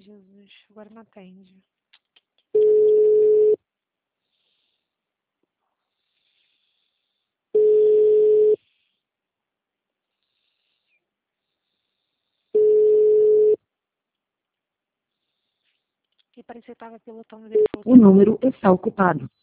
Jesus, agora não atende. E parecia que estava pilotando dele. O número está ocupado.